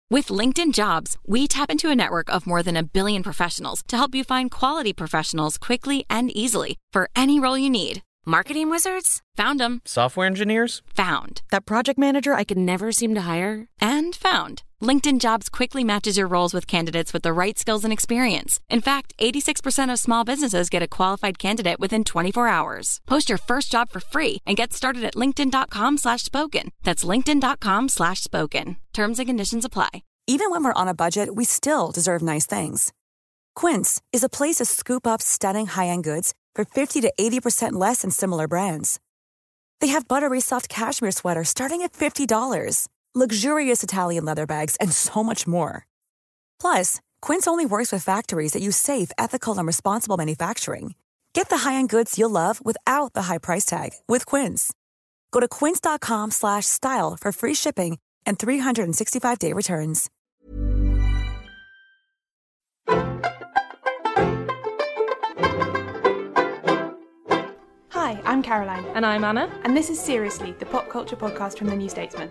With LinkedIn Jobs, we tap into a network of more than 1 billion professionals to help you find quality professionals quickly and easily for any role you need. Marketing wizards? Found them. Software engineers? Found. That project manager I could never seem to hire? And found. LinkedIn Jobs quickly matches your roles with candidates with the right skills and experience. In fact, 86% of small businesses get a qualified candidate within 24 hours. Post your first job for free and get started at linkedin.com/spoken. That's linkedin.com/spoken. Terms and conditions apply. Even when we're on a budget, we still deserve nice things. Quince is a place to scoop up stunning high-end goods for 50 to 80% less than similar brands. They have buttery soft cashmere sweaters starting at $50, luxurious Italian leather bags, and so much more. Plus, Quince only works with factories that use safe, ethical, and responsible manufacturing. Get the high-end goods you'll love without the high price tag with Quince. Go to quince.com/style for free shipping and 365-day returns. Hi, I'm Caroline. And I'm Anna. And this is Seriously, the pop culture podcast from The New Statesman.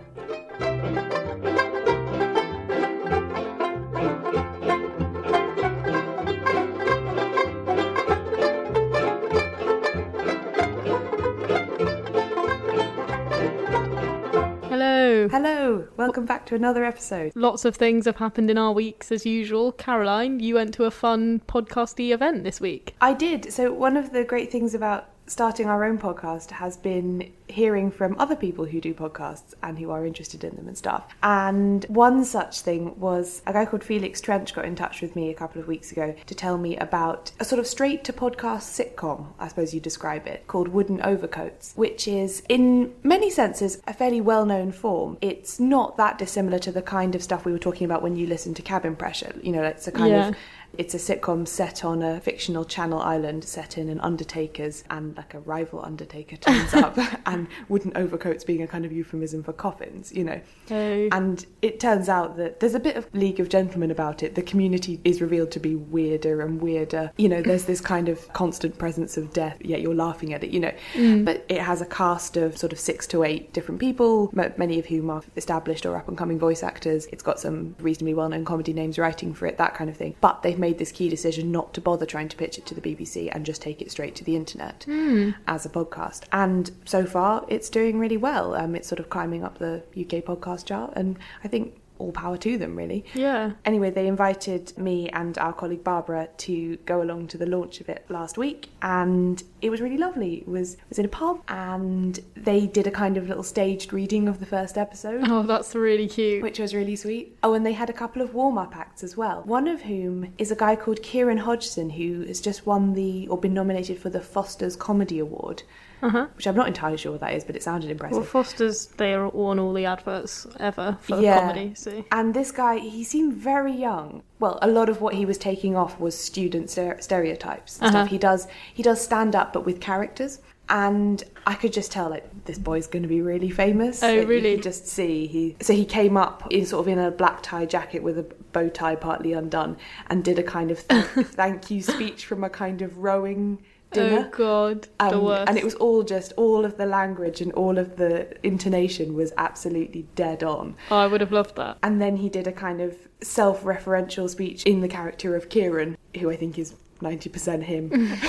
Hello, welcome back to another episode. Lots of things have happened in our weeks as usual. Caroline, you went to a fun podcasty event this week. I did. So one of the great things about starting our own podcast has been hearing from other people who do podcasts and who are interested in them and stuff. And one such thing was a guy called Felix Trench got in touch with me a couple of weeks ago to tell me about a sort of straight to podcast sitcom, I suppose you describe it, called Wooden Overcoats, which is in many senses a fairly well-known form. It's not that dissimilar to the kind of stuff we were talking about when you listen to Cabin Pressure. You know, it's a kind of... It's a sitcom set on a fictional Channel island set in an undertaker's, and like a rival undertaker turns up, and wooden overcoats being a kind of euphemism for coffins, you know. Hey. And it turns out that there's a bit of League of Gentlemen about it. The community is revealed to be weirder and weirder. You know, there's this kind of constant presence of death, yet you're laughing at it, you know. But it has a cast of sort of 6 to 8 different people, many of whom are established or up-and-coming voice actors. It's got some reasonably well-known comedy names writing for it, that kind of thing. But they've made this key decision not to bother trying to pitch it to the BBC and just take it straight to the internet as a podcast. And so far, it's doing really well. It's sort of climbing up the UK podcast chart, and I think all power to them, really. Yeah. Anyway, they invited me and our colleague Barbara to go along to the launch of it last week, and it was really lovely. It was in a pub, and they did a kind of little staged reading of the first episode. Oh, that's really cute. Which was really sweet. Oh, and they had a couple of warm-up acts as well. One of whom is a guy called Kieran Hodgson, who has just won or been nominated for the Foster's Comedy Award. Which I'm not entirely sure what that is, but it sounded impressive. Well, Foster's, they are on all the adverts ever for comedy. So. And this guy, he seemed very young. Well, a lot of what he was taking off was student stereotypes and stuff. He does stand up, but with characters. And I could just tell, like, this boy's going to be really famous. Oh, really? You could just see. He came up in a black tie jacket with a bow tie partly undone and did a kind of thank you speech from a kind of rowing dinner. Oh God, the worst. And it was all of the language and all of the intonation was absolutely dead on. Oh, I would have loved that. And then he did a kind of self-referential speech in the character of Kieran, who I think is 90% him,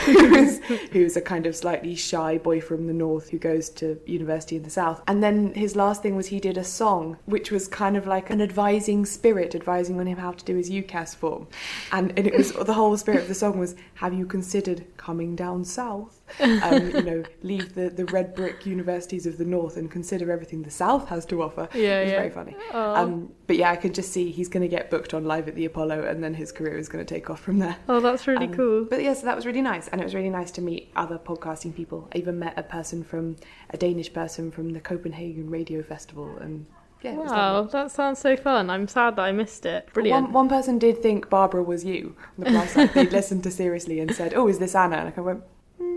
who's a kind of slightly shy boy from the north who goes to university in the south. And then his last thing was he did a song, which was kind of like an advising spirit, advising on him how to do his UCAS form. And it was, the whole spirit of the song was, have you considered coming down south? Leave the red brick universities of the north and consider everything the south has to offer. It was very funny. But yeah, I could just see he's going to get booked on Live at the Apollo, and then his career is going to take off from there. Oh, that's really cool. But yeah, so that was really nice, and it was really nice to meet other podcasting people. I even met a Danish person from the Copenhagen Radio Festival, and yeah, wow, that sounds so fun. I'm sad that I missed it. Brilliant. One person did think Barbara was you on the plus side. They'd listened to Seriously and said, oh, is this Anna? And I went,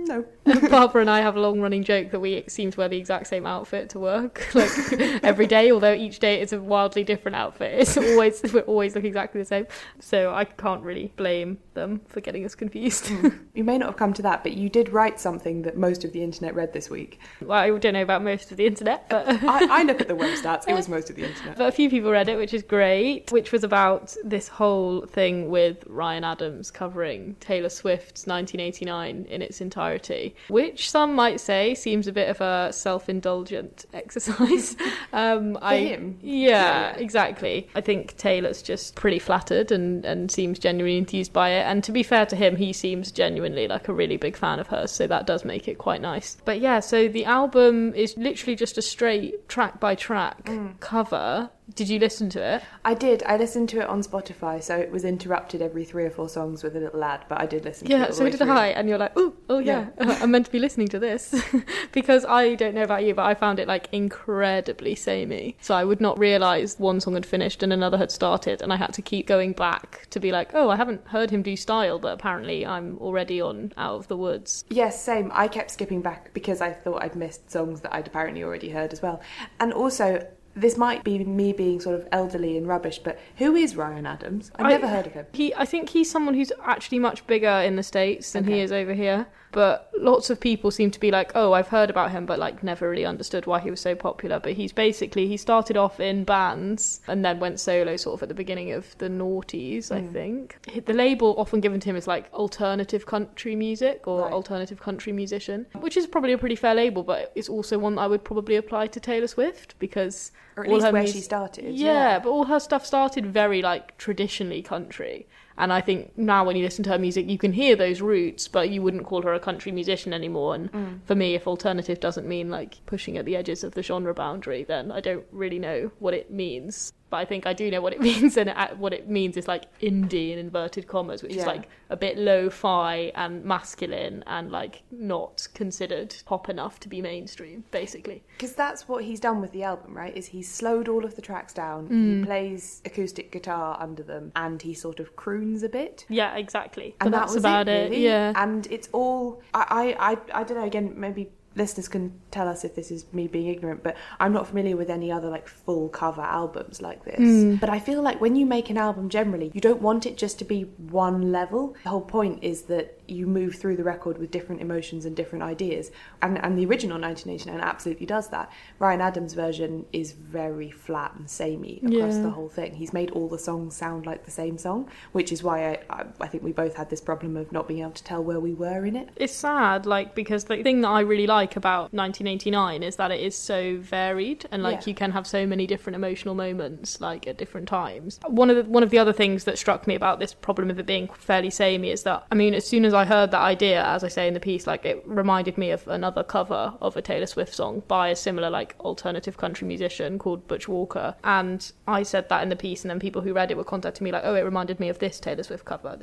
No. Barbara and I have a long-running joke that we seem to wear the exact same outfit to work, like every day, although each day it's a wildly different outfit. We always look exactly the same. So I can't really blame them for getting us confused. You may not have come to that, but you did write something that most of the internet read this week. Well, I don't know about most of the internet, but I look at the web stats. It was most of the internet. But a few people read it, which is great, which was about this whole thing with Ryan Adams covering Taylor Swift's 1989 in its entirety, which some might say seems a bit of a self-indulgent exercise. For him? Yeah, exactly. I think Taylor's just pretty flattered and seems genuinely enthused by it. And to be fair to him, he seems genuinely like a really big fan of hers, so that does make it quite nice. But yeah, so the album is literally just a straight track-by-track cover. Did you listen to it? I did. I listened to it on Spotify, so it was interrupted every 3 or 4 songs with a little ad, but I did listen to it all the so way did through. I, and you're like, oh yeah, I'm meant to be listening to this. Because I don't know about you, but I found it like incredibly samey. So I would not realise one song had finished and another had started, and I had to keep going back to be like, oh, I haven't heard him do Style, but apparently I'm already on Out of the Woods. Yes, same. I kept skipping back because I thought I'd missed songs that I'd apparently already heard as well. And also, this might be me being sort of elderly and rubbish, but who is Ryan Adams? I've never heard of him. I think he's someone who's actually much bigger in the States than he is over here. But lots of people seem to be like, oh, I've heard about him, but like never really understood why he was so popular. But he started off in bands and then went solo sort of at the beginning of the noughties, I think. The label often given to him is like alternative country music or alternative country musician, which is probably a pretty fair label, but it's also one that I would probably apply to Taylor Swift because... Or at least where she started. Yeah, but all her stuff started very like traditionally country. And I think now when you listen to her music, you can hear those roots, but you wouldn't call her a country musician anymore. And for me, if alternative doesn't mean like pushing at the edges of the genre boundary, then I don't really know what it means. But I think I do know what it means, and what it means is like indie in inverted commas, which is like a bit lo-fi and masculine and like not considered pop enough to be mainstream, basically. Because that's what he's done with the album, right? Is he's slowed all of the tracks down, he plays acoustic guitar under them, and he sort of croons a bit. Yeah, exactly. And but that that's was about it, really. Yeah. And it's all... I don't know, again, maybe... listeners can tell us if this is me being ignorant, but I'm not familiar with any other like full cover albums like this. But I feel like when you make an album generally, you don't want it just to be one level. The whole point is that you move through the record with different emotions and different ideas. And the original 1989 absolutely does that. Ryan Adams' version is very flat and samey across the whole thing. He's made all the songs sound like the same song, which is why I think we both had this problem of not being able to tell where we were in it. It's sad, like, because the thing that I really like about 1989 is that it is so varied, and like you can have so many different emotional moments like at different times. One of the other things that struck me about this problem of it being fairly samey is that, I mean, as soon as I heard that idea, as I say in the piece, like it reminded me of another cover of a Taylor Swift song by a similar like alternative country musician called Butch Walker, and I said that in the piece, and then people who read it were contacting me like, oh, it reminded me of this Taylor Swift cover.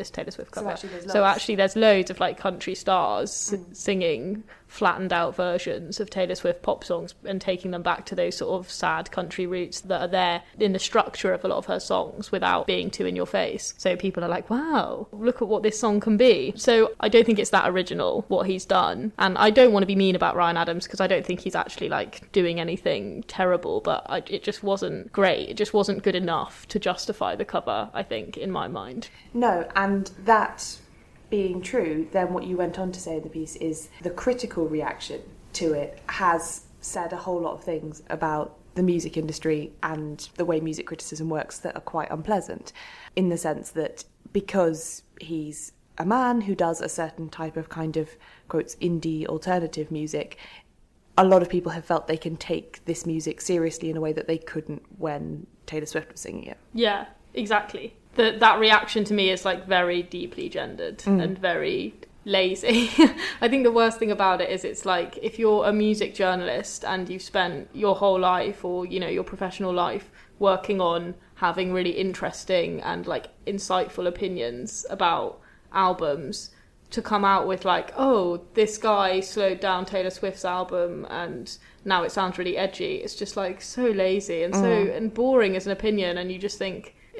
So actually there's loads of like country stars singing flattened out versions of Taylor Swift pop songs and taking them back to those sort of sad country roots that are there in the structure of a lot of her songs without being too in your face. So people are like, wow, look at what this song can be. So I don't think it's that original what he's done, and I don't want to be mean about Ryan Adams because I don't think he's actually like doing anything terrible, but it just wasn't great. It just wasn't good enough to justify the cover, I think, in my mind. No, and that being true, then what you went on to say in the piece is the critical reaction to it has said a whole lot of things about the music industry and the way music criticism works that are quite unpleasant, in the sense that because he's a man who does a certain type of kind of, quotes, indie alternative music, a lot of people have felt they can take this music seriously in a way that they couldn't when Taylor Swift was singing it. Yeah, exactly. That reaction to me is like very deeply gendered and very lazy. I think the worst thing about it is it's like if you're a music journalist and you've spent your whole life or, you know, your professional life working on having really interesting and like insightful opinions about albums, to come out with like, oh, this guy slowed down Taylor Swift's album and now it sounds really edgy. It's just like so lazy and so and boring as an opinion, and you just think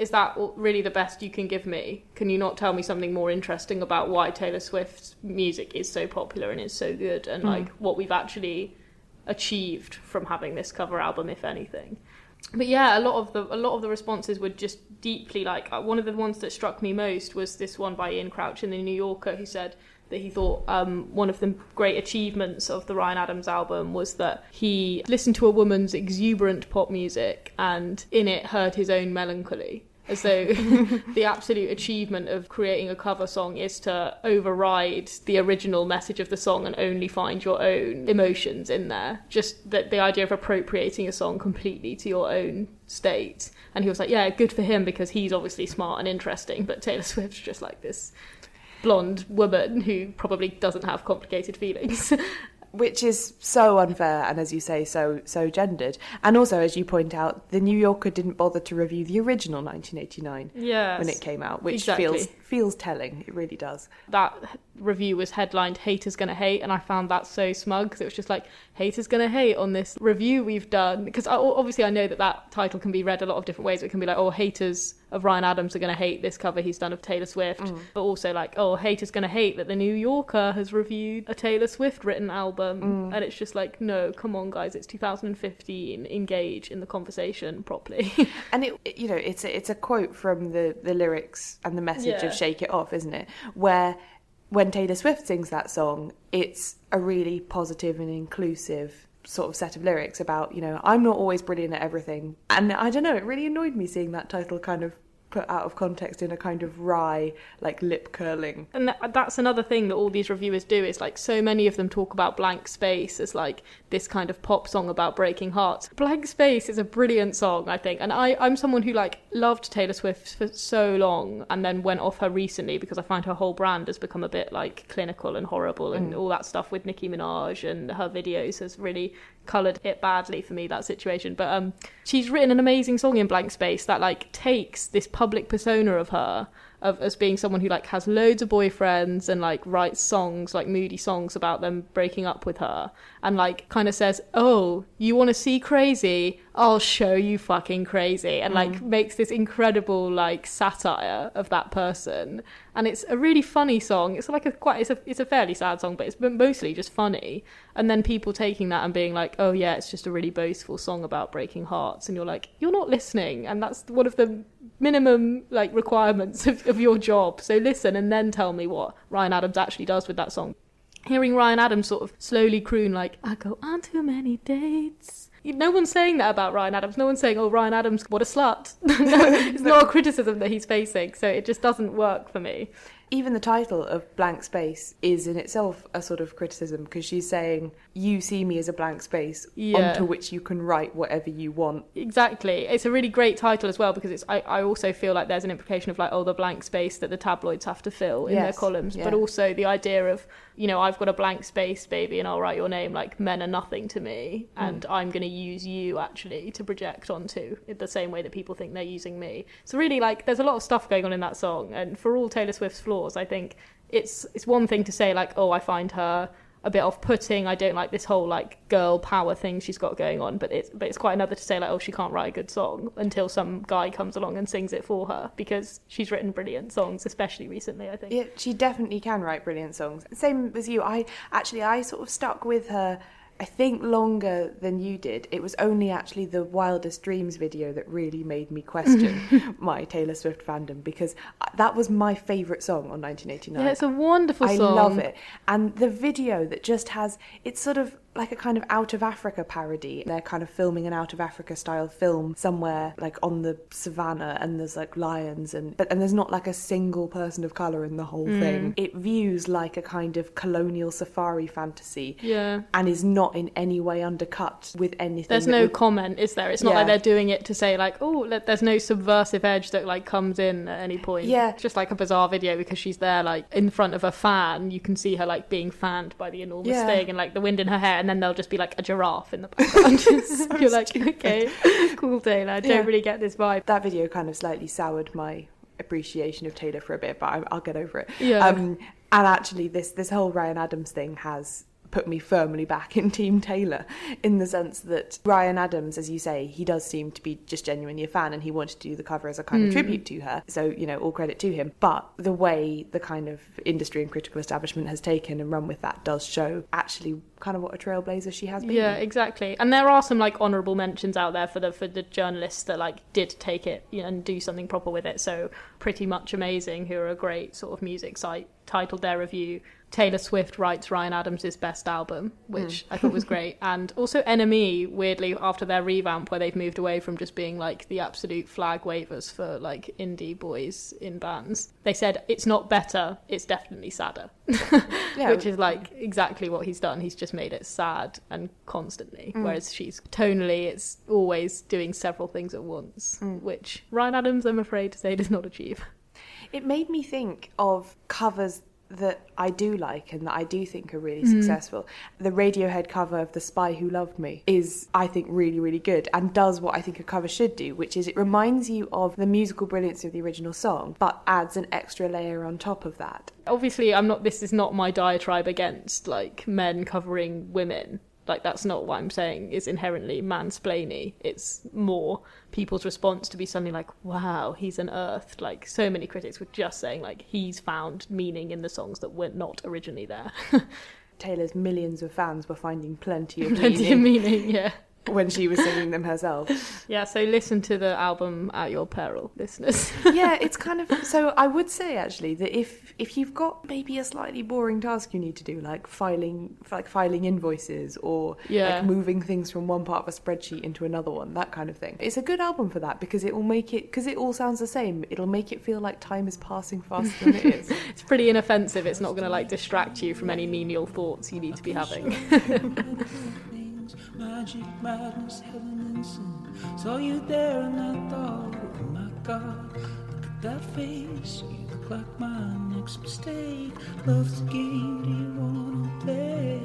is that really the best you can give me? Can you not tell me something more interesting about why Taylor Swift's music is so popular and is so good, and like what we've actually achieved from having this cover album, if anything? But yeah, a lot of the responses were just deeply like, one of the ones that struck me most was this one by Ian Crouch in the New Yorker, who said that he thought one of the great achievements of the Ryan Adams album was that he listened to a woman's exuberant pop music and in it heard his own melancholy. As though the absolute achievement of creating a cover song is to override the original message of the song and only find your own emotions in there. Just the idea of appropriating a song completely to your own state. And he was like, yeah, good for him, because he's obviously smart and interesting, but Taylor Swift's just like this blonde woman who probably doesn't have complicated feelings. Which is so unfair and, as you say, so gendered. And also, as you point out, the New Yorker didn't bother to review the original 1989 when it came out, which feels telling. It really does. That review was headlined "Haters Gonna Hate," and I found that so smug, because it was just like, haters gonna hate on this review we've done. Because obviously I know that title can be read a lot of different ways. It can be like, oh, haters of Ryan Adams are going to hate this cover he's done of Taylor Swift, but also like, oh, haters going to hate that the New Yorker has reviewed a Taylor Swift written album. And it's just like, no, come on guys, it's 2015, engage in the conversation properly. And it's a quote from the lyrics and the message of Shake It Off, isn't it, where when Taylor Swift sings that song, it's a really positive and inclusive sort of set of lyrics about, I'm not always brilliant at everything. And I don't know, it really annoyed me seeing that title kind of put out of context in a kind of wry, like, lip curling. And that's another thing that all these reviewers do, is like, so many of them talk about Blank Space as like this kind of pop song about breaking hearts. Blank Space is a brilliant song, I think, and I'm someone who like loved Taylor Swift for so long and then went off her recently because I find her whole brand has become a bit like clinical and horrible, and all that stuff with Nicki Minaj and her videos has really coloured it badly for me, that situation. But she's written an amazing song in Blank Space that like takes this public persona of her as being someone who like has loads of boyfriends and like writes songs, like moody songs about them breaking up with her, and like kind of says, oh, you want to see crazy, I'll show you fucking crazy, and like makes this incredible like satire of that person. And it's a really funny song. It's like it's a fairly sad song, but it's mostly just funny. And then people taking that and being like, oh yeah, it's just a really boastful song about breaking hearts, and you're like, you're not listening, and that's one of the minimum like requirements of your job. So listen and then tell me what Ryan Adams actually does with that song. Hearing Ryan Adams sort of slowly croon like, I go on too many dates. No one's saying that about Ryan Adams. No one's saying, oh, Ryan Adams, what a slut. No, it's not a criticism that he's facing, so it just doesn't work for me. Even the title of Blank Space is in itself a sort of criticism, because she's saying, you see me as a blank space onto which you can write whatever you want. Exactly. It's a really great title as well, because I also feel like there's an implication of like, oh, the blank space that the tabloids have to fill in their columns, but also the idea of, I've got a blank space, baby, and I'll write your name, like, men are nothing to me, and I'm going to use you actually to project onto in the same way that people think they're using me. So really, like, there's a lot of stuff going on in that song, and for all Taylor Swift's flaws, I think it's one thing to say like, oh, I find her a bit off-putting, I don't like this whole like girl power thing she's got going on, but it's quite another to say like, oh, she can't write a good song until some guy comes along and sings it for her, because she's written brilliant songs, especially recently, I think. Yeah, she definitely can write brilliant songs. Same as you. I sort of stuck with her, I think, longer than you did. It was only actually the Wildest Dreams video that really made me question my Taylor Swift fandom, because that was my favourite song on 1989. Yeah, it's a wonderful song. I love it. And the video that just has, it's sort of like a kind of Out of Africa parody. They're kind of filming an Out of Africa style film somewhere like on the savannah, and there's like lions and there's not like a single person of colour in the whole thing. It views like a kind of colonial safari fantasy, and is not in any way undercut with anything. There's no comment, is there? It's not like they're doing it to say like, oh, there's no subversive edge that like comes in at any point. Yeah. It's just like a bizarre video because she's there like in front of a fan. You can see her like being fanned by the enormous thing, and like the wind in her hair, and then there'll just be like a giraffe in the background. So you're like, okay, cool, Taylor. I don't really get this vibe. That video kind of slightly soured my appreciation of Taylor for a bit, but I'll get over it. Yeah. And actually, this whole Ryan Adams thing has put me firmly back in Team Taylor, in the sense that Ryan Adams, as you say, he does seem to be just genuinely a fan, and he wanted to do the cover as a kind of tribute to her. So, you know, all credit to him. But the way the kind of industry and critical establishment has taken and run with that does show actually kind of what a trailblazer she has been. Yeah, exactly. And there are some like honourable mentions out there for the journalists that like did take it, you know, and do something proper with it. So Pretty Much Amazing, who are a great sort of music site, titled their review, Taylor Swift writes Ryan Adams' best album, which I thought was great. And also NME, weirdly, after their revamp, where they've moved away from just being like the absolute flag wavers for like indie boys in bands, they said it's not better, it's definitely sadder. Which is like exactly what he's done. He's just made it sad and constantly, whereas she's tonally, it's always doing several things at once, which Ryan Adams, I'm afraid to say, does not achieve. It made me think of covers that I do like and that I do think are really successful. The Radiohead cover of The Spy Who Loved Me is, I think, really, really good and does what I think a cover should do, which is it reminds you of the musical brilliance of the original song, but adds an extra layer on top of that. Obviously, this is not my diatribe against, like, men covering women. Like, that's not what I'm saying is inherently mansplainy. It's more people's response to be suddenly like, wow, he's unearthed. Like, so many critics were just saying, like, he's found meaning in the songs that were not originally there. Taylor's millions of fans were finding plenty of meaning, yeah. when she was singing them herself. Yeah, so listen to the album at your peril, listeners. Yeah, it's kind of... So I would say, actually, that if you've got maybe a slightly boring task you need to do, like filing invoices or like moving things from one part of a spreadsheet into another one, that kind of thing, it's a good album for that, because it will make it... Because it all sounds the same, it'll make it feel like time is passing faster than it is. It's pretty inoffensive. It's not going to, like, distract you from any menial thoughts you need to be having. Magic, madness, heaven and sin. Saw you there and I thought, oh my God, look at that face. You look like my next mistake. Love's the game, do you wanna play?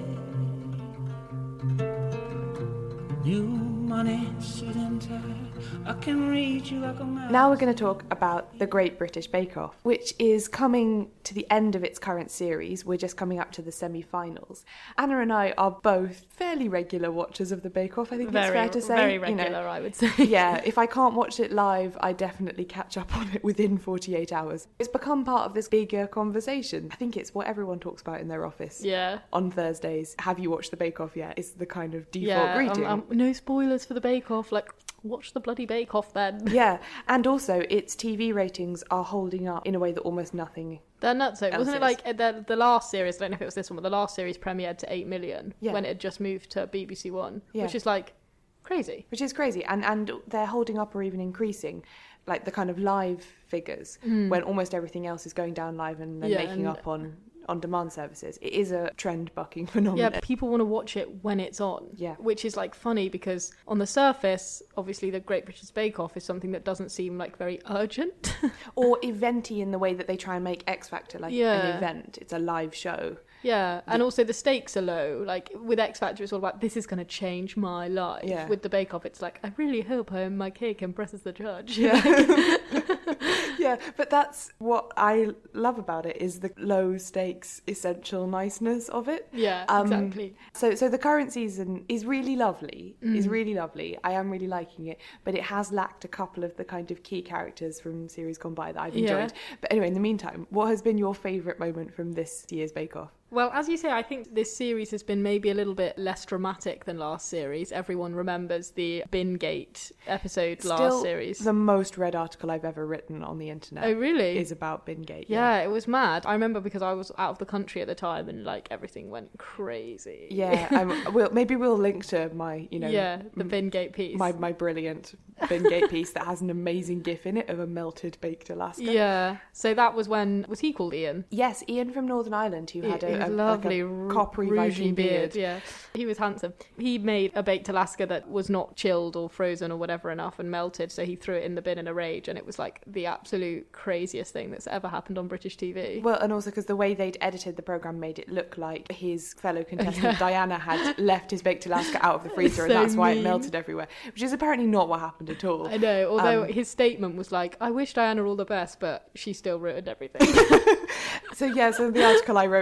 New money, suit and tie. I can read you like a man. Now we're going to talk about The Great British Bake Off, which is coming to the end of its current series. We're just coming up to the semi-finals. Anna and I are both fairly regular watchers of the Bake Off, I think it's fair to say. Very regular, I would say. Yeah, if I can't watch it live, I definitely catch up on it within 48 hours. It's become part of this bigger conversation. I think it's what everyone talks about in their office. Yeah. On Thursdays. Have you watched the Bake Off yet? It's the kind of default greeting. No spoilers for the Bake Off, like... Watch the bloody Bake Off then. Yeah, and also its TV ratings are holding up in a way that almost nothing. They're nuts. Wasn't it like the last series? I don't know if it was this one, but the last series premiered to 8 million when it had just moved to BBC One, which is like crazy. Which is crazy, and they're holding up or even increasing, like the kind of live figures when almost everything else is going down live and then making up on demand services. It is a trend bucking phenomenon. Yeah, people want to watch it when it's on. Yeah. Which is like funny because on the surface, obviously the Great British Bake Off is something that doesn't seem like very urgent. Or eventy in the way that they try and make X Factor like an event. It's a live show. Yeah, and also the stakes are low. Like with X Factor, it's all about this is going to change my life. Yeah. With the Bake Off, it's like I really hope my cake impresses the judge. Yeah. Yeah, but that's what I love about it, is the low stakes essential niceness of it. Yeah, exactly. So the current season is really lovely. Is really lovely. I am really liking it, but it has lacked a couple of the kind of key characters from series gone by that I've enjoyed. But anyway, in the meantime, what has been your favourite moment from this year's Bake Off? Well, as you say, I think this series has been maybe a little bit less dramatic than last series. Everyone remembers the Bingate episode last series. The most read article I've ever written on the internet. Oh, really? Is about Bingate. Yeah, it was mad. I remember because I was out of the country at the time and like everything went crazy. Yeah, maybe we'll link to my, the Bingate piece. My brilliant Bingate piece that has an amazing gif in it of a melted baked Alaska. Yeah. So that was when, was he called Ian? Yes, Ian from Northern Ireland, who had a lovely coppery Viking beard. Yeah, he was handsome. He made a baked Alaska that was not chilled or frozen or whatever enough and melted, so he threw it in the bin in a rage, and it was like the absolute craziest thing that's ever happened on British TV. Well, and also because the way they'd edited the programme made it look like his fellow contestant Diana had left his baked Alaska out of the freezer, and that's why it melted everywhere, which is apparently not what happened at all. I know, although his statement was like, I wish Diana all the best, but she still ruined everything. So the article I wrote at the time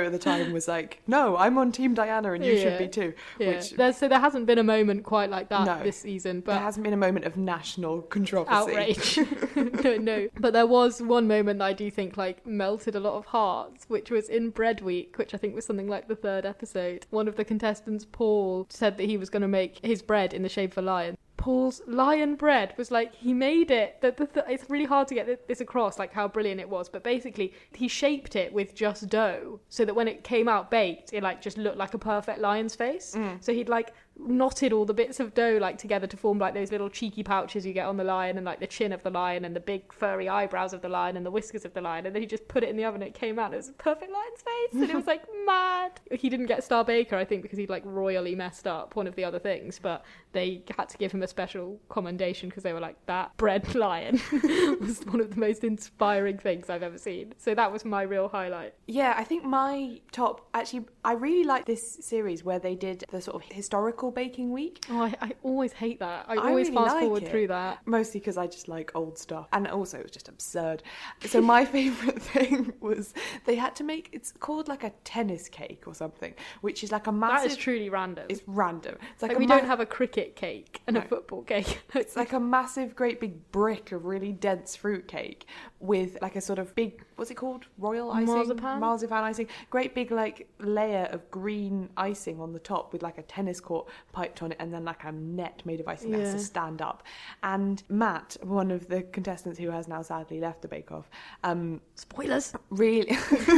and was like, no, I'm on Team Diana and you should be too. Yeah. So there hasn't been a moment quite like that this season. But there hasn't been a moment of national controversy. Outrage. No. But there was one moment that I do think like melted a lot of hearts, which was in Bread Week, which I think was something like the 3rd episode. One of the contestants, Paul, said that he was going to make his bread in the shape of a lion. Paul's lion bread was like, he made it. It's really hard to get this across, like how brilliant it was. But basically, he shaped it with just dough so that when it came out baked, it like just looked like a perfect lion's face. So he'd like knotted all the bits of dough like together to form like those little cheeky pouches you get on the lion, and like the chin of the lion and the big furry eyebrows of the lion and the whiskers of the lion, and then he just put it in the oven and it came out and it was a perfect lion's face, and it was like mad. He didn't get Star Baker, I think, because he'd like royally messed up one of the other things, but they had to give him a special commendation because they were like, that bread lion was one of the most inspiring things I've ever seen. So that was my real highlight. Yeah, I think my top, actually, I really like this series where they did the sort of historical baking week. Oh, I always hate that. I always really fast forward through that. Mostly because I just like old stuff. And also it was just absurd. So my favourite thing was they had to make, it's called like a tennis cake or something, which is like a massive... That is truly random. It's random. It's like we don't have a cricket cake and a football cake. It's like a massive, great big brick of really dense fruit cake with like a sort of big, what's it called? Royal icing? Marzipan icing. Great big like layer of green icing on the top with like a tennis court piped on it, and then like a net made of icing that has to stand up. And Matt, one of the contestants who has now sadly left the Bake Off, spoilers, really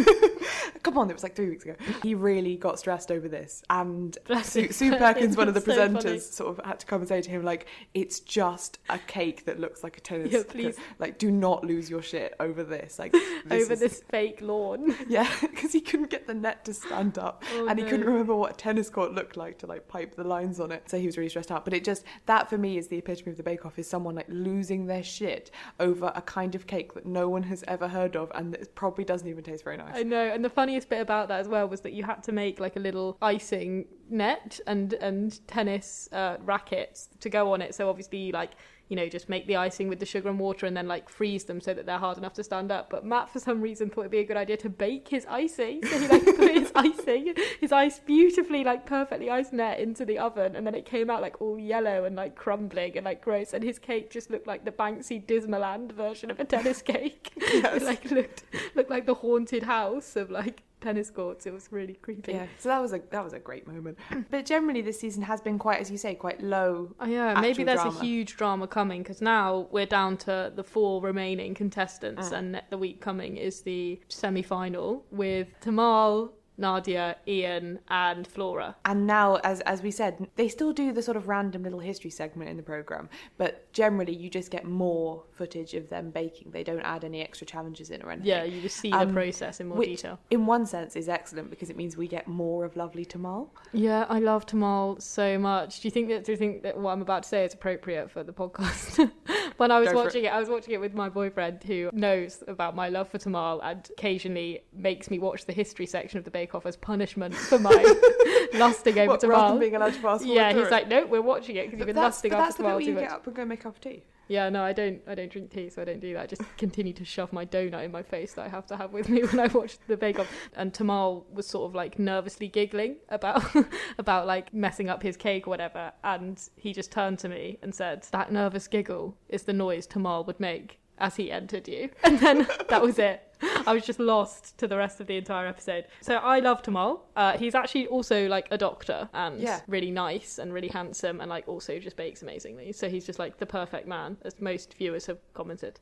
come on, it was like 3 weeks ago, he really got stressed over this, and Sue Perkins, one of the presenters, sort of had to come and say to him like, it's just a cake that looks like a tennis, please, like do not lose your shit over this, like this fake lawn. Yeah, because he couldn't get the net to stand up, and he couldn't remember what a tennis court looked like to like pipe the lines on it, so he was really stressed out. But it just, that for me is the epitome of the Bake Off, is someone like losing their shit over a kind of cake that no one has ever heard of and that probably doesn't even taste very nice. I know, and the funniest bit about that as well was that you had to make like a little icing net and tennis rackets to go on it, so obviously like, you know, just make the icing with the sugar and water and then like freeze them so that they're hard enough to stand up. But Matt for some reason thought it'd be a good idea to bake his icing, so he like put his ice beautifully like perfectly iced net into the oven, and then it came out like all yellow and like crumbling and like gross, and his cake just looked like the Banksy Dismaland version of a tennis cake. It like looked like the haunted house of like tennis courts. It was really creepy. Yeah, so that was a great moment. But generally this season has been quite, as you say, quite low. Oh yeah, maybe there's drama. A huge drama coming, because now we're down to the 4 remaining contestants, and the week coming is the semi-final with Tamal, Nadia, Ian and Flora. And now, as we said, they still do the sort of random little history segment in the programme, but generally you just get more footage of them baking. They don't add any extra challenges in or anything. Yeah, you just see the process in more detail. In one sense is excellent, because it means we get more of lovely Tamal. Yeah, I love Tamal so much. Do you think that what I'm about to say is appropriate for the podcast? When I was watching it, I was watching it with my boyfriend, who knows about my love for Tamal and occasionally makes me watch the history section of the Bake Off as punishment for my lusting over Tamal. Rather than being allowed to fast forward. Yeah, he's like, no, we're watching it because you've been lusting after Tamal too much. That's the bit where you get up and go make a cup of tea. Yeah, no, I don't drink tea, so I don't do that. I just continue to shove my donut in my face that I have to have with me when I watch the Bake Off. And Tamal was sort of like nervously giggling about like messing up his cake or whatever, and he just turned to me and said, "That nervous giggle is the noise Tamal would make as he entered you." And then that was it. I was just lost to the rest of the entire episode. So I love Tamal. He's actually also like a doctor and really nice and really handsome, and like also just bakes amazingly. So he's just like the perfect man, as most viewers have commented.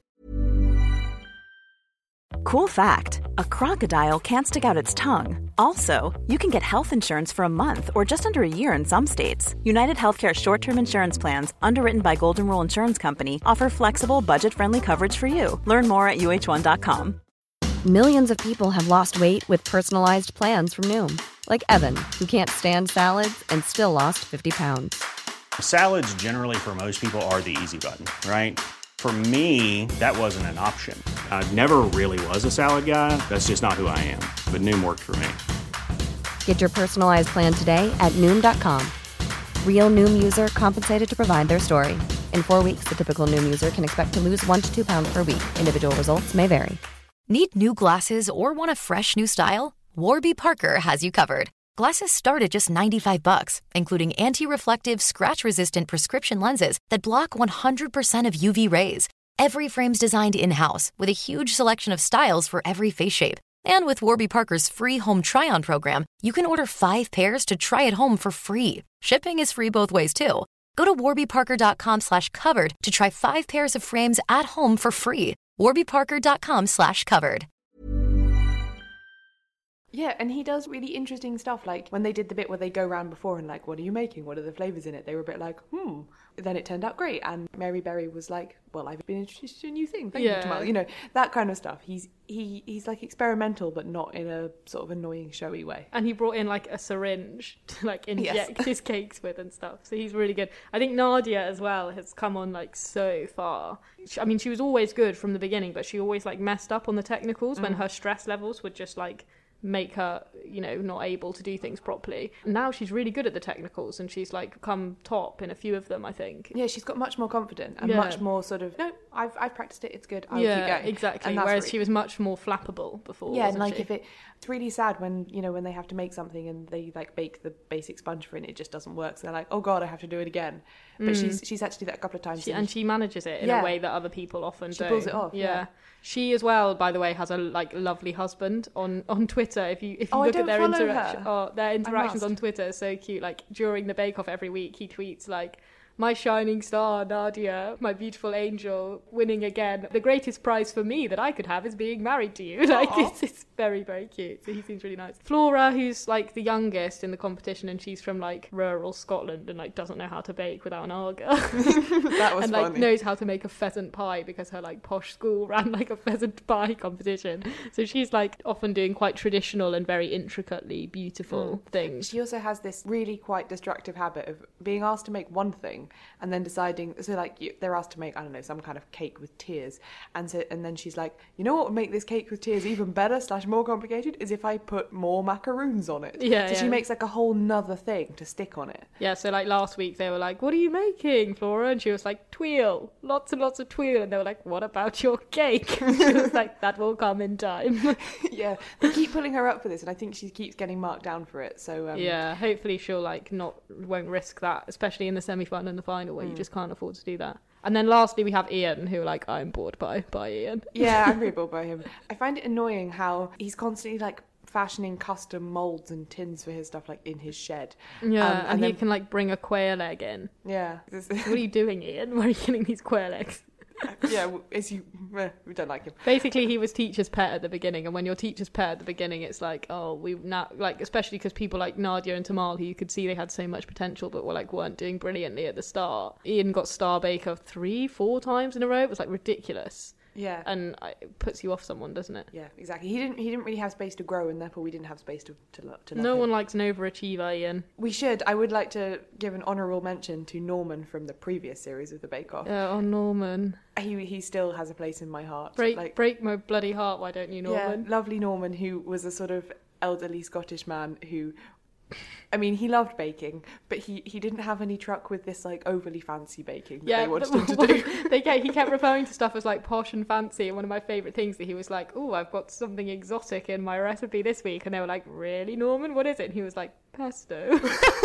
Cool fact, a crocodile can't stick out its tongue. Also, you can get health insurance for a month or just under a year in some states. United Healthcare short-term insurance plans, underwritten by Golden Rule Insurance Company, offer flexible, budget-friendly coverage for you. Learn more at UH1.com. Millions of people have lost weight with personalized plans from Noom. Like Evan, who can't stand salads and still lost 50 pounds. Salads generally for most people are the easy button, right? For me, that wasn't an option. I never really was a salad guy. That's just not who I am. But Noom worked for me. Get your personalized plan today at Noom.com. Real Noom user compensated to provide their story. In 4 weeks, the typical Noom user can expect to lose 1 to 2 pounds per week. Individual results may vary. Need new glasses or want a fresh new style? Warby Parker has you covered. Glasses start at just $95, including anti-reflective, scratch-resistant prescription lenses that block 100% of UV rays. Every frame's designed in-house with a huge selection of styles for every face shape. And with Warby Parker's free home try-on program, you can order 5 pairs to try at home for free. Shipping is free both ways, too. Go to warbyparker.com/covered to try 5 pairs of frames at home for free. warbyparker.com/covered. Yeah, and he does really interesting stuff, like when they did the bit where they go around before and like, what are you making? What are the flavours in it? They were a bit like, Then it turned out great. And Mary Berry was like, well, I've been introduced to a new thing. Thank you, Tamal. You know, that kind of stuff. He's like experimental, but not in a sort of annoying, showy way. And he brought in like a syringe to like inject his cakes with and stuff. So he's really good. I think Nadia as well has come on like so far. I mean, she was always good from the beginning, but she always like messed up on the technicals when her stress levels would just like make her, you know, not able to do things properly. Now she's really good at the technicals and she's like come top in a few of them, I think. Yeah, she's got much more confident and much more sort of, no, I've practiced it, it's good, I'll keep going. Exactly. Whereas she was much more flappable before. Yeah, and like it's really sad when, you know, when they have to make something and they like bake the basic sponge for it and it just doesn't work, so they're like, oh god, I have to do it again. But she's had to do that a couple of times. And she manages it in a way that other people often don't. She pulls it off. Yeah. She as well, by the way, has a like lovely husband on Twitter. If you look at their interactions on Twitter, are so cute. Like during the Bake Off every week, he tweets like, "My shining star, Nadia, my beautiful angel, winning again. The greatest prize for me that I could have is being married to you." Like it's very, very cute. So he seems really nice. Flora, who's like the youngest in the competition, and she's from like rural Scotland and like doesn't know how to bake without an Aga. That was and funny. like knows how to make a pheasant pie because her like posh school ran like a pheasant pie competition. So she's like often doing quite traditional and very intricately beautiful things. She also has this really quite destructive habit of being asked to make one thing and then deciding, so like they're asked to make, I don't know, some kind of cake with tears, and then she's like, you know what would make this cake with tears even better / more complicated is if I put more macaroons on it. So she makes like a whole nother thing to stick on it. Yeah, so like last week they were like, what are you making, Flora? And she was like, tuile, lots and lots of tuile. And they were like, what about your cake? And she was like, that will come in time. Yeah, they keep pulling her up for this and I think she keeps getting marked down for it. So yeah, hopefully she'll like won't risk that, especially in the semi-final and the final where you just can't afford to do that. And then lastly we have Ian, who like I'm bored by Ian. Yeah, I'm really bored by him. I find it annoying how he's constantly like fashioning custom moulds and tins for his stuff like in his shed. Yeah, and then he can like bring a quail egg in. Yeah. What are you doing, Ian? Where are you getting these quail eggs? Yeah, we don't like him. Basically, he was teacher's pet at the beginning, and when you're teacher's pet at the beginning, it's like, oh, we now like, especially because people like Nadia and Tamal, who you could see they had so much potential, but weren't doing brilliantly at the start. Ian got Star Baker 3-4 times in a row. It was like ridiculous. Yeah, and it puts you off someone, doesn't it? Yeah, exactly. He didn't really have space to grow, and therefore we didn't have space to love No him. one likes an overachiever, Ian. We should. I would like to give an honourable mention to Norman from the previous series of the Bake Off. Oh, Norman. He still has a place in my heart. Break my bloody heart, why don't you, Norman? Yeah, lovely Norman, who was a sort of elderly Scottish man who, I mean, he loved baking, but he didn't have any truck with this like overly fancy baking that they wanted him to do. He kept referring to stuff as like posh and fancy, and one of my favourite things that he was like, oh, I've got something exotic in my recipe this week, and they were like, really, Norman, what is it? And he was like, pesto.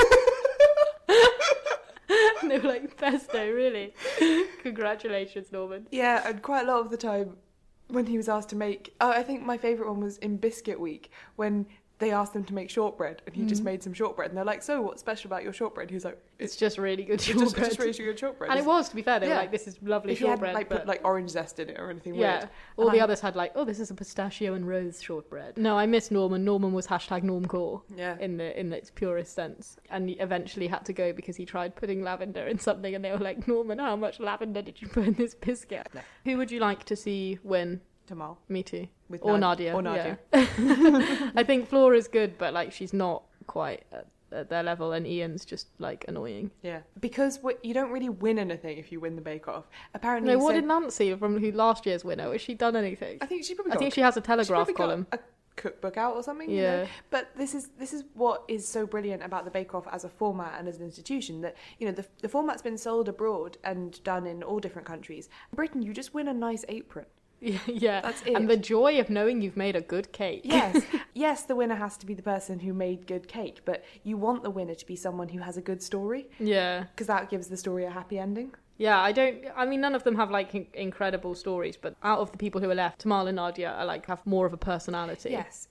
And they were like, pesto, really? Congratulations, Norman. Yeah, and quite a lot of the time when he was asked to make, I think my favourite one was in Biscuit Week, when they asked him to make shortbread and he just made some shortbread and they're like, so what's special about your shortbread? He was like, it's just really good shortbread. It's just really good shortbread. And it was, to be fair, they were like, this is lovely shortbread. If you hadn't put like orange zest in it or anything weird. Yeah, all the others had like, oh, this is a pistachio and rose shortbread. No, I miss Norman. Norman was #normcore in its purest sense. And he eventually had to go because he tried putting lavender in something and they were like, Norman, how much lavender did you put in this biscuit? No. Who would you like to see win? Tamal. Me too. Or Nadia. Yeah. I think Flora's good, but like she's not quite at their level, and Ian's just like annoying. Yeah, because you don't really win anything if you win the Bake Off. Apparently, no. What did Nancy from last year's winner? Has she done anything? I think she has a Telegraph column. A cookbook out or something. Yeah. You know? But this is what is so brilliant about the Bake Off as a format and as an institution, that the format's been sold abroad and done in all different countries. In Britain, you just win a nice apron. Yeah, that's it. And the joy of knowing you've made a good cake. Yes, yes, the winner has to be the person who made good cake, but you want the winner to be someone who has a good story. Yeah. Because that gives the story a happy ending. Yeah, none of them have, like, incredible stories, but out of the people who are left, Tamal and Nadia are, like, have more of a personality. Yes.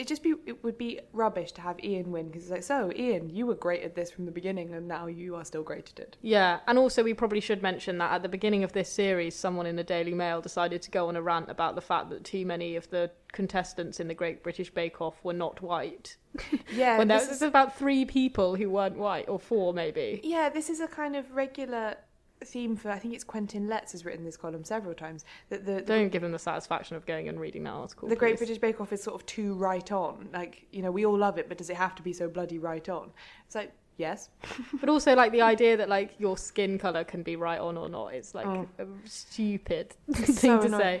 It would be rubbish to have Ian win, because it's like, so, Ian, you were great at this from the beginning, and now you are still great at it. Yeah, and also we probably should mention that at the beginning of this series, someone in the Daily Mail decided to go on a rant about the fact that too many of the contestants in the Great British Bake Off were not white. Yeah. When there's about 3 people who weren't white, or 4 maybe. Yeah, this is a kind of regular theme for, I think it's Quentin Letts has written this column several times, that don't give him the satisfaction of going and reading that article. The Great British Bake Off is sort of too right on, like, you know, we all love it, but does it have to be so bloody right on? It's like, yes. But also, like, the idea that, like, your skin colour can be right on or not, it's like a stupid thing to say.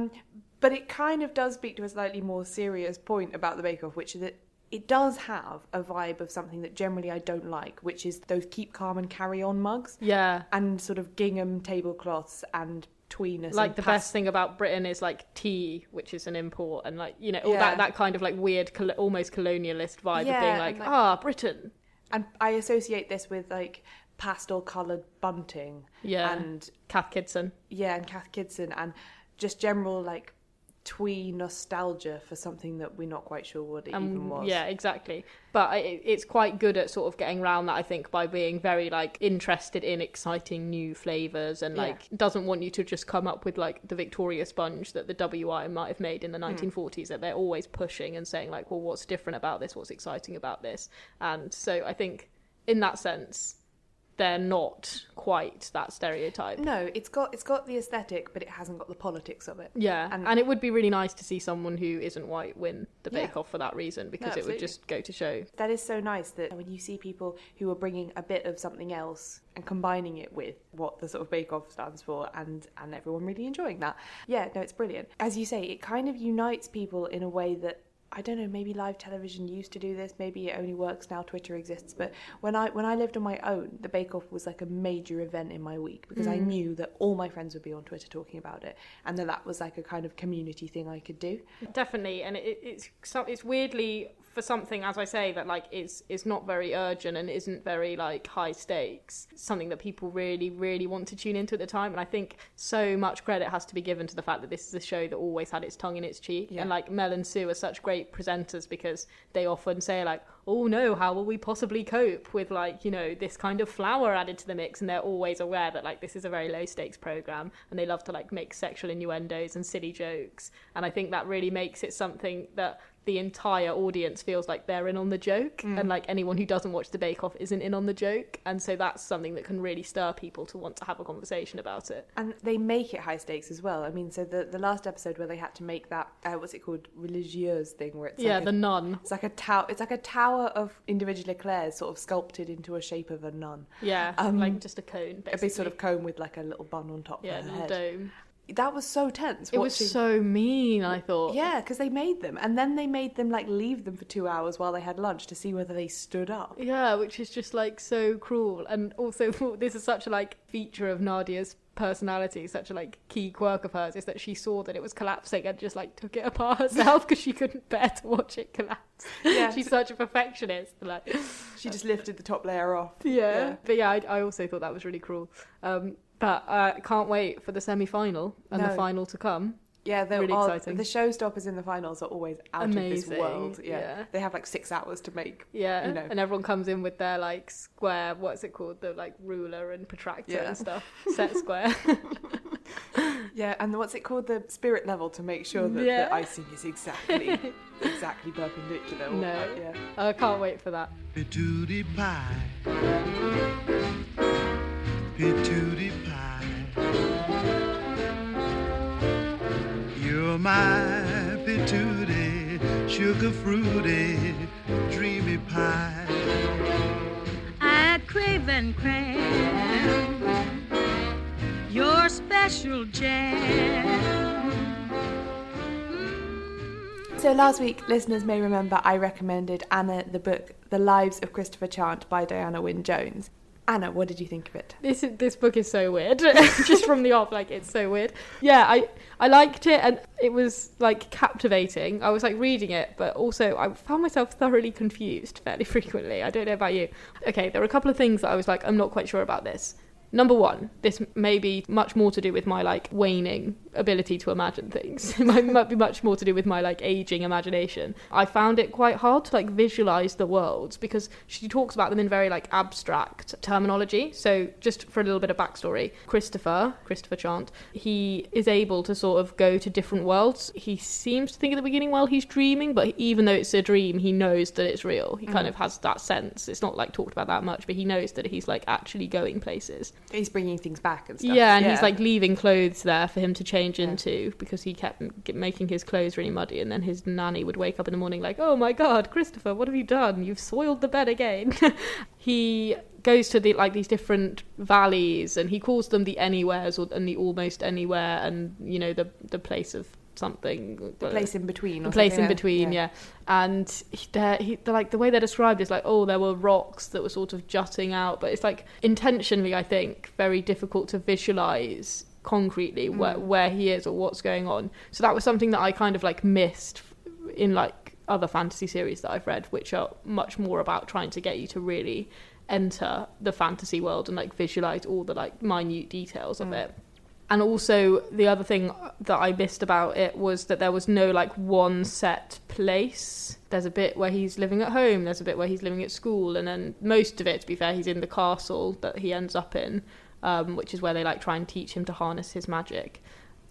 But it kind of does speak to a slightly more serious point about the Bake Off, which is that it does have a vibe of something that generally I don't like, which is those keep calm and carry on mugs. Yeah. And sort of gingham tablecloths and tweeners. Like, the best thing about Britain is, like, tea, which is an import, and, like, you know, all that kind of, like, weird, almost colonialist vibe of being like, Britain. And I associate this with, like, pastel-coloured bunting. Yeah. And Cath Kidston. Yeah, and Cath Kidston, and just general, like, twee nostalgia for something that we're not quite sure what it even was. Yeah, exactly. But it's quite good at sort of getting around that, I think, by being very, like, interested in exciting new flavours and, like, doesn't want you to just come up with, like, the Victoria sponge that the WI might have made in the 1940s, that they're always pushing and saying, like, well, what's different about this? What's exciting about this? And so I think, in that sense, they're not quite that stereotype. No, it's got the aesthetic, but it hasn't got the politics of it. Yeah, and it would be really nice to see someone who isn't white win the Bake Off for that reason, because it would just go to show. That is so nice that when you see people who are bringing a bit of something else and combining it with what the sort of Bake Off stands for, and everyone really enjoying that. Yeah, no, it's brilliant. As you say, it kind of unites people in a way that, I don't know, maybe live television used to do this, maybe it only works now, Twitter exists, but when I lived on my own, the Bake Off was like a major event in my week, because I knew that all my friends would be on Twitter talking about it, and that was like a kind of community thing I could do. Definitely, and it's weirdly, for something, as I say, that, like, is not very urgent and isn't very, like, high stakes, something that people really, really want to tune into at the time. And I think so much credit has to be given to the fact that this is a show that always had its tongue in its cheek. Yeah. And, like, Mel and Sue are such great presenters, because they often say, like, oh no, how will we possibly cope with, like, you know, this kind of flour added to the mix? And they're always aware that, like, this is a very low stakes program, and they love to, like, make sexual innuendos and silly jokes. And I think that really makes it something that the entire audience feels like they're in on the joke, and, like, anyone who doesn't watch the Bake Off isn't in on the joke. And so that's something that can really stir people to want to have a conversation about it. And they make it high stakes as well. I mean, so the last episode where they had to make that what's it called, religieuse thing, where it's the nun. It's like a tower of individual eclairs sort of sculpted into a shape of a nun. Yeah, like just a cone, basically. A big sort of cone with, like, a little bun on top. Yeah, for a her little head. dome. That was so tense. It was so mean, I thought. Yeah, because they made them, and then they made them, like, leave them for 2 hours while they had lunch to see whether they stood up. Yeah, which is just, like, so cruel. And also, this is such a, like, feature of Nadia's personality, such a, like, key quirk of hers, is that she saw that it was collapsing and just, like, took it apart herself because she couldn't bear to watch it collapse. Yeah. She's such a perfectionist. Like, she just lifted the top layer off. Yeah. But yeah, I also thought that was really cruel. But I can't wait for the semi-final and the final to come. Yeah, they're really exciting. The showstoppers in the finals are always out Amazing. Of this world. Yeah. They have, like, 6 hours to make. Yeah, you know. And everyone comes in with their, like, square, what's it called? The, like, ruler and protractor and stuff. Set square. Yeah, and what's it called? The spirit level, to make sure that the icing is exactly perpendicular. No. Yeah. I can't wait for that. Patootie pie. Patootie pie. You're my patootie, sugar fruity, dreamy pie. I crave and crave your special jam. So last week, listeners may remember I recommended Anna the book The Lives of Christopher Chant by Diana Wynne-Jones. Anna, what did you think of it? This book is so weird. Just from the off, like, it's so weird. Yeah, I liked it, and it was like captivating. I was like reading it, but also I found myself thoroughly confused fairly frequently. I don't know about you. Okay, there were a couple of things that I was like, I'm not quite sure about this. Number one, this may be much more to do with my like waning ability to imagine things. It might be much more to do with my like aging imagination. I found it quite hard to like visualize the worlds because she talks about them in very like abstract terminology. So just for a little bit of backstory, Christopher Chant, he is able to sort of go to different worlds. He seems to think at the beginning while he's dreaming, but even though it's a dream, he knows that it's real. He kind of has that sense. It's not like talked about that much, but he knows that he's like actually going places. He's bringing things back and stuff. Yeah, and he's like leaving clothes there for him to change into because he kept making his clothes really muddy, and then his nanny would wake up in the morning like, oh my god, Christopher, what have you done? You've soiled the bed again. He goes to these different valleys, and he calls them the anywheres and the almost anywhere, and you know the place of something, the place in between, yeah. And they're like, the way they're described is like, oh, there were rocks that were sort of jutting out, but it's like intentionally, I think, very difficult to visualize concretely where he is or what's going on. So that was something that I kind of like missed in like other fantasy series that I've read, which are much more about trying to get you to really enter the fantasy world and like visualize all the like minute details of it. And also the other thing that I missed about it was that there was no like one set place. There's a bit where he's living at home, there's a bit where he's living at school, and then most of it, to be fair, he's in the castle that he ends up in, which is where they like try and teach him to harness his magic.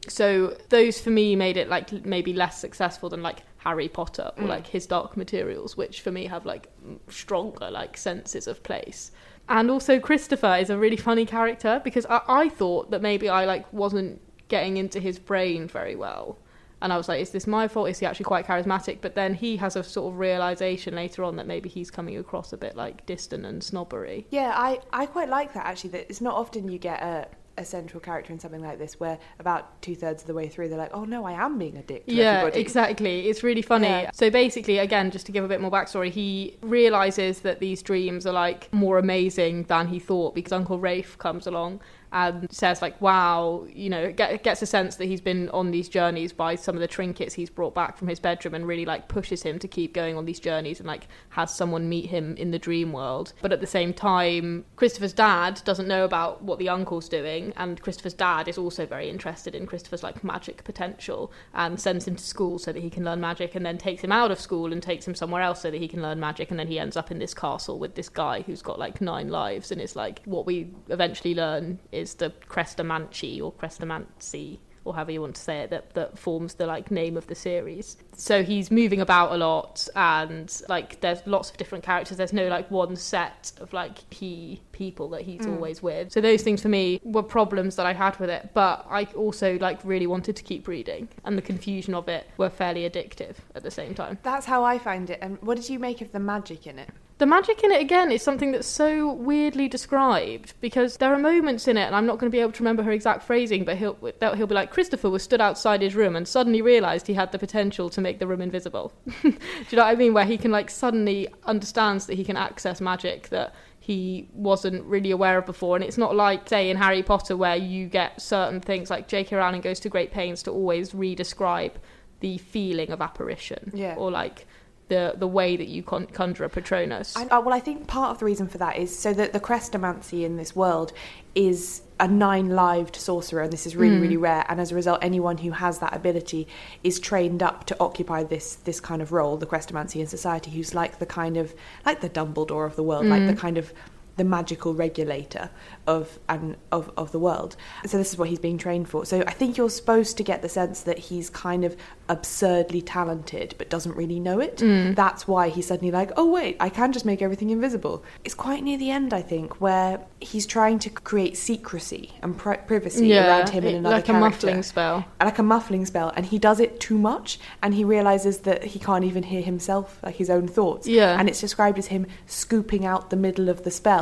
So those for me made it like maybe less successful than like Harry Potter or like His Dark Materials, which for me have like stronger like senses of place. And also Christopher is a really funny character because I thought that maybe I like wasn't getting into his brain very well. And I was like, is this my fault? Is he actually quite charismatic? But then he has a sort of realisation later on that maybe he's coming across a bit like distant and snobbery. Yeah, I quite like that actually, that it's not often you get a central character in something like this where about 2/3 of the way through they're like, oh no, I am being a dick to everybody. Yeah, exactly. It's really funny. Yeah. So basically, again, just to give a bit more backstory, he realises that these dreams are like more amazing than he thought because Uncle Rafe comes along and says like, wow, you know, gets a sense that he's been on these journeys by some of the trinkets he's brought back from his bedroom, and really like pushes him to keep going on these journeys and like has someone meet him in the dream world. But at the same time, Christopher's dad doesn't know about what the uncle's doing, and Christopher's dad is also very interested in Christopher's like magic potential and sends him to school so that he can learn magic, and then takes him out of school and takes him somewhere else so that he can learn magic, and then he ends up in this castle with this guy who's got like 9 lives, and it's like what we eventually learn is the Crestomanci or Crestomancy, or however you want to say it, that forms the like name of the series. So he's moving about a lot, and like there's lots of different characters. There's no like one set of like key people that he's always with. So those things for me were problems that I had with it, but I also like really wanted to keep reading, and the confusion of it were fairly addictive at the same time. That's how I find it. And what did you make of the magic in it? The magic in it, again, is something that's so weirdly described, because there are moments in it, and I'm not going to be able to remember her exact phrasing, but he'll be like, Christopher was stood outside his room and suddenly realised he had the potential to make the room invisible. Do you know what I mean? Where he can like suddenly understands that he can access magic that he wasn't really aware of before. And it's not like, say, in Harry Potter, where you get certain things, like J.K. Rowling goes to great pains to always re-describe the feeling of apparition, or like the way that you conjure a Patronus. Well, I think part of the reason for that is so that the Crestomancy in this world is a 9-lived sorcerer, and this is really, really rare, and as a result, anyone who has that ability is trained up to occupy this kind of role, the Crestomancy in society, who's like the kind of, like the Dumbledore of the world, like the kind of the magical regulator of the world. So this is what he's being trained for. So I think you're supposed to get the sense that he's kind of absurdly talented but doesn't really know it. That's why he's suddenly like, oh wait, I can just make everything invisible. It's quite near the end, I think, where he's trying to create secrecy and privacy around him and another character. Like a muffling spell. Like a muffling spell, and he does it too much, and he realises that he can't even hear himself, like his own thoughts. And it's described as him scooping out the middle of the spell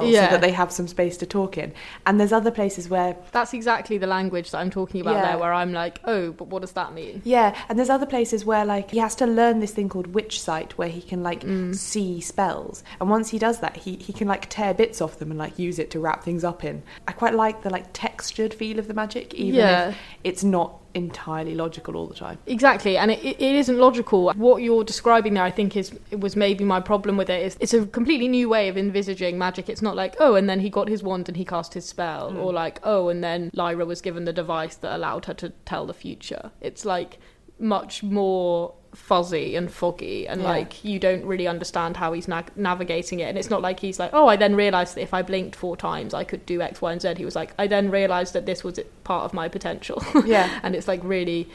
so that they have some space to talk in. And there's other places where... That's exactly the language that I'm talking about there, where I'm like, oh, but what does that mean? Yeah, and there's other places where, like, he has to learn this thing called witch sight, where he can, like, see spells. And once he does that, he can, like, tear bits off them and, like, use it to wrap things up in. I quite like the, like, textured feel of the magic, even if it's not entirely logical all the time. Exactly, and it isn't logical. What you're describing there, I think, it was maybe my problem with it, is it's a completely new way of envisaging magic. It's not like, oh, and then he got his wand and he cast his spell, or like, oh, and then Lyra was given the device that allowed her to tell the future. It's like much more fuzzy and foggy, and like you don't really understand how he's navigating it. And it's not like he's like, oh, I then realised that if I blinked 4 times I could do X, Y and Z. He was like, I then realised that this was part of my potential. And it's like really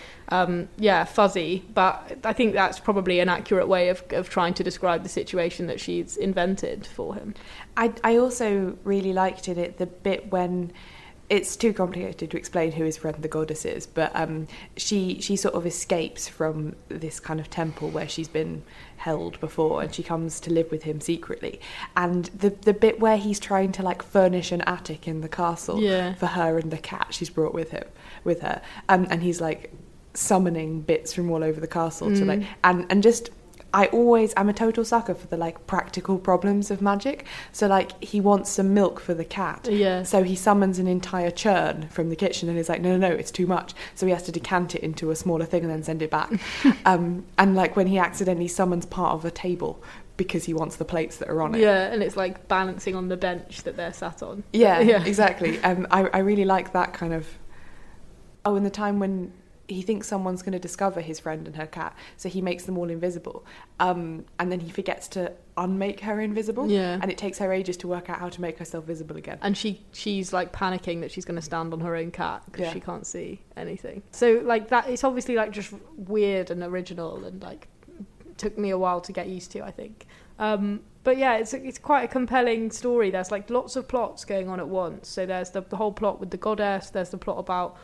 fuzzy, but I think that's probably an accurate way of trying to describe the situation that she's invented for him. I also really liked in it the bit when... It's too complicated to explain who his friend the goddess is, but she sort of escapes from this kind of temple where she's been held before, and she comes to live with him secretly. And the bit where he's trying to, like, furnish an attic in the castle for her and the cat she's brought with her, and he's, like, summoning bits from all over the castle to, like, and just... I'm a total sucker for the, like, practical problems of magic. So, like, he wants some milk for the cat. So he summons an entire churn from the kitchen and is like, no, it's too much. So he has to decant it into a smaller thing and then send it back. And, like, when he accidentally summons part of a table because he wants the plates that are on it. And it's, like, balancing on the bench that they're sat on. Exactly. I really like that kind of... Oh, and the time when... he thinks someone's going to discover his friend and her cat, so he makes them all invisible, and then he forgets to unmake her invisible, and it takes her ages to work out how to make herself visible again. And she's like panicking that she's going to stand on her own cat because she can't see anything. So, like, that, it's obviously, like, just weird and original, and, like, took me a while to get used to, I think. But yeah, it's quite a compelling story. There's, like, lots of plots going on at once. So there's the whole plot with the goddess. There's the plot about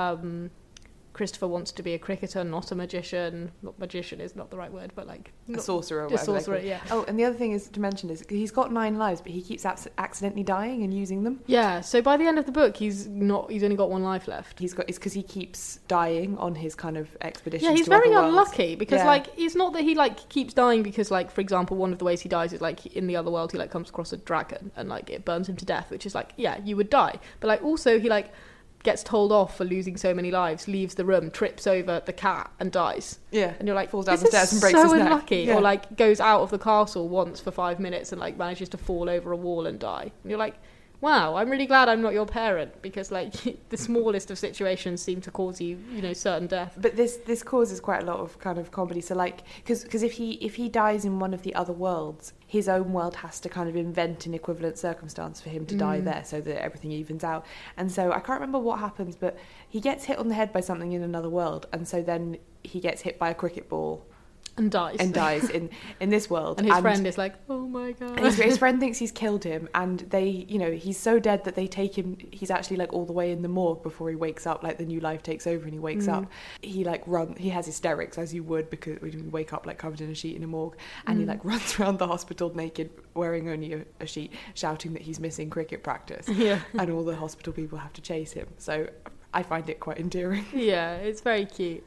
Christopher wants to be a cricketer, not a magician. Not magician is not the right word, but like a sorcerer. A sorcerer, yeah. Oh, and the other thing is to mention is he's got 9 lives, but he keeps accidentally dying and using them. Yeah. So by the end of the book, he's only got 1 life left. It's because he keeps dying on his kind of expeditions. Yeah, he's very unlucky because like it's not that he like keeps dying because, like, for example, one of the ways he dies is like in the other world he like comes across a dragon and like it burns him to death, which is like, yeah, you would die, but like also he like gets told off for losing so many lives, leaves the room, trips over the cat and dies. Yeah. And you're like, falls down the stairs and breaks his neck. So unlucky. Yeah. Or like goes out of the castle once for 5 minutes and like manages to fall over a wall and die. And you're like, wow, I'm really glad I'm not your parent, because like the smallest of situations seem to cause you, certain death. But this causes quite a lot of kind of comedy. So like, because if he dies in one of the other worlds, his own world has to kind of invent an equivalent circumstance for him to die there, so that everything evens out. And so I can't remember what happens, but he gets hit on the head by something in another world, and so then he gets hit by a cricket ball. And dies in this world. And his friend is like, oh my God. His friend thinks he's killed him, and they, he's so dead that they take him, he's actually like all the way in the morgue before he wakes up, like the new life takes over and he wakes up. He like he has hysterics, as you would, because when you wake up like covered in a sheet in a morgue, and he like runs around the hospital naked, wearing only a sheet, shouting that he's missing cricket practice. Yeah. And all the hospital people have to chase him. So I find it quite endearing. Yeah, it's very cute.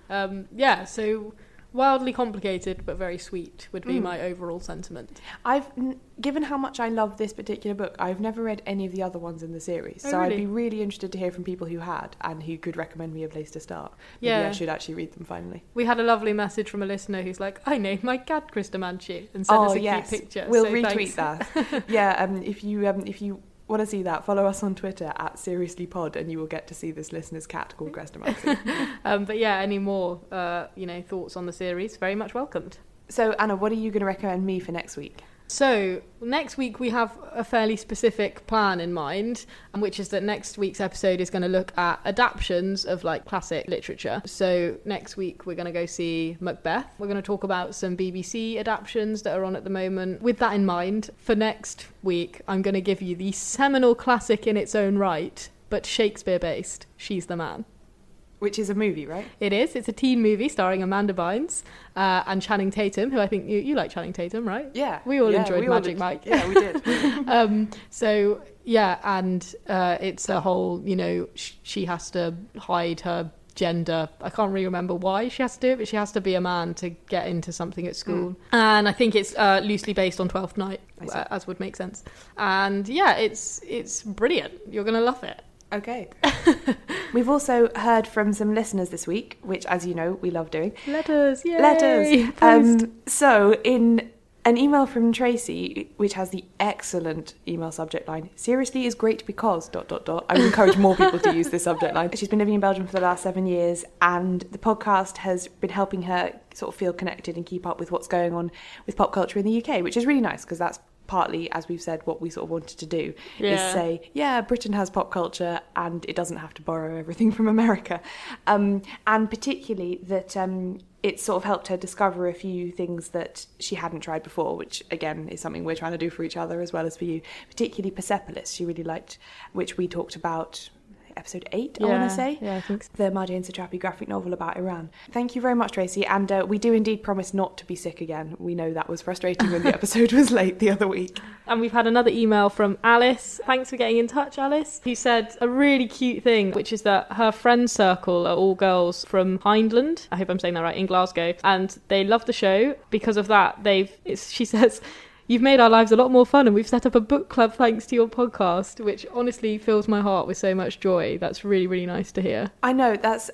So... wildly complicated but very sweet would be my overall sentiment. Given how much I love this particular book, I've never read any of the other ones in the series, so really? I'd be really interested to hear from people who had and who could recommend me a place to start. Maybe I should actually read them finally. We had a lovely message from a listener who's like, I named my cat Kristamanchi, and sent us a cute picture. We'll retweet that. If you want to see that, follow us on Twitter at SeriouslyPod, and you will get to see this listener's cat called Kristamanchi. But yeah, any more thoughts on the series, very much welcomed. So Anna, what are you going to recommend me for next week? So next week we have a fairly specific plan in mind, which is that next week's episode is going to look at adaptions of like classic literature. So next week we're going to go see Macbeth. We're going to talk about some BBC adaptions that are on at the moment. With that in mind, for next week I'm going to give you the seminal classic in its own right, but Shakespeare based, She's the Man. which is a movie, right? It is. It's a teen movie starring Amanda Bynes and Channing Tatum, who I think you like Channing Tatum, right? Yeah. We all enjoyed Magic Mike. Yeah, we did. So, yeah, and it's a whole, she has to hide her gender. I can't really remember why she has to do it, but she has to be a man to get into something at school. And I think it's loosely based on 12th Night, as would make sense. And yeah, it's brilliant. You're going to love it. Okay. We've also heard from some listeners this week, which, as you know, we love doing. Letters, yay! Letters. So in an email from Tracy, which has the excellent email subject line, seriously is great because... I would encourage more people to use this subject line. She's been living in Belgium for the last 7 years, and the podcast has been helping her sort of feel connected and keep up with what's going on with pop culture in the UK, which is really nice, because that's partly, as we've said, what we sort of wanted to do, is say, yeah, Britain has pop culture and it doesn't have to borrow everything from America. And particularly that it sort of helped her discover a few things that she hadn't tried before, which, again, is something we're trying to do for each other as well as for you. Particularly Persepolis, she really liked, which we talked about episode 8, I want to say. Yeah, I think so. The Marjane Satrapi graphic novel about Iran. Thank you very much, Tracy. And we do indeed promise not to be sick again. We know that was frustrating when the episode was late the other week. And we've had another email from Alice. Thanks for getting in touch, Alice. Who said a really cute thing, which is that her friend circle are all girls from Hindland. I hope I'm saying that right, in Glasgow. And they love the show. Because of that, she says... You've made our lives a lot more fun, and we've set up a book club thanks to your podcast, which honestly fills my heart with so much joy. That's really, really nice to hear. I know, that's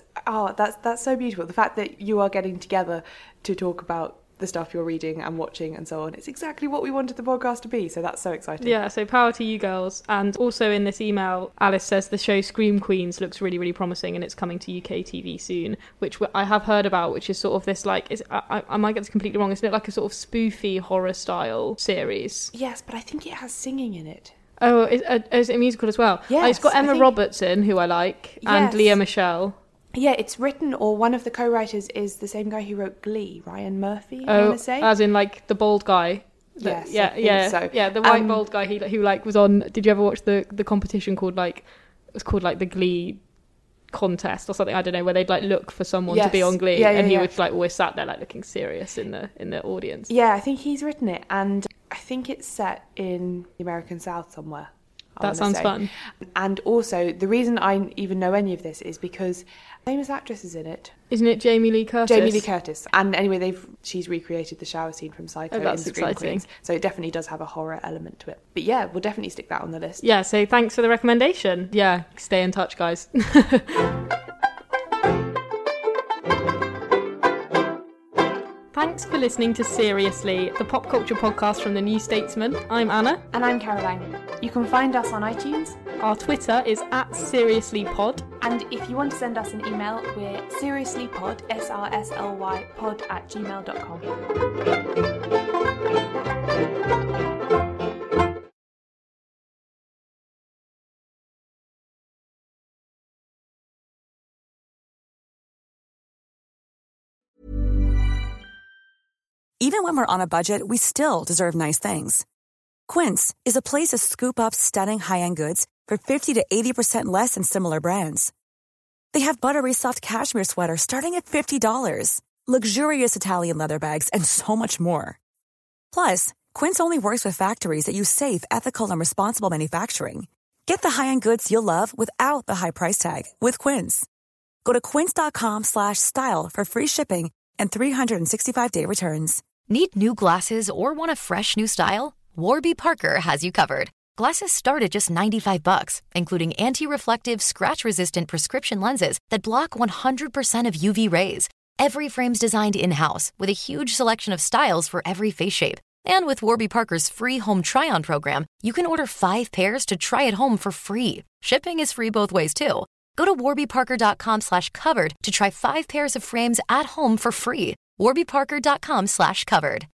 so beautiful. The fact that you are getting together to talk about the stuff you're reading and watching and so on. It's exactly what we wanted the podcast to be, so that's so exciting. Yeah, so power to you girls. And also in this email, Alice says the show Scream Queens looks really, really promising and it's coming to UK TV soon, which I have heard about, which is sort of this like, I might get this completely wrong, isn't it like a sort of spoofy horror style series? Yes, but I think it has singing in it. Oh, is it a musical as well? Yes. It's got Emma Roberts in, who I like, and Leah Michele. Yeah, it's written, or one of the co-writers is the same guy who wrote Glee, Ryan Murphy, I want to say. As in, like, the bald guy. Yes, so. Yeah, the white bald guy who like, was on... Did you ever watch the competition called, like... It was called, like, the Glee contest or something, I don't know, where they'd, like, look for someone to be on Glee. And he would, like, always sat there, like, looking serious in the audience. Yeah, I think he's written it, and I think it's set in the American South somewhere. That sounds fun. And also, the reason I even know any of this is because famous actress is in it. Isn't it Jamie Lee Curtis? Jamie Lee Curtis. And anyway, she's recreated the shower scene from Psycho in Scream Queens. So it definitely does have a horror element to it. But yeah, we'll definitely stick that on the list. Yeah, so thanks for the recommendation. Yeah, stay in touch, guys. Thanks for listening to Seriously, the pop culture podcast from The New Statesman. I'm Anna. And I'm Caroline. You can find us on iTunes. Our Twitter is @SeriouslyPod. And if you want to send us an email, we're seriouslypod, SRSLY, pod@gmail.com. Even when we're on a budget, we still deserve nice things. Quince is a place to scoop up stunning high-end goods for 50 to 80% less than similar brands. They have buttery soft cashmere sweaters starting at $50, luxurious Italian leather bags, and so much more. Plus, Quince only works with factories that use safe, ethical, and responsible manufacturing. Get the high-end goods you'll love without the high price tag with Quince. Go to quince.com/style for free shipping and 365-day returns. Need new glasses or want a fresh new style? Warby Parker has you covered. Glasses start at just $95, including anti-reflective, scratch-resistant prescription lenses that block 100% of UV rays. Every frame's designed in-house with a huge selection of styles for every face shape. And with Warby Parker's free home try-on program, you can order 5 pairs to try at home for free. Shipping is free both ways, too. Go to warbyparker.com/covered to try 5 pairs of frames at home for free. warbyparker.com/covered.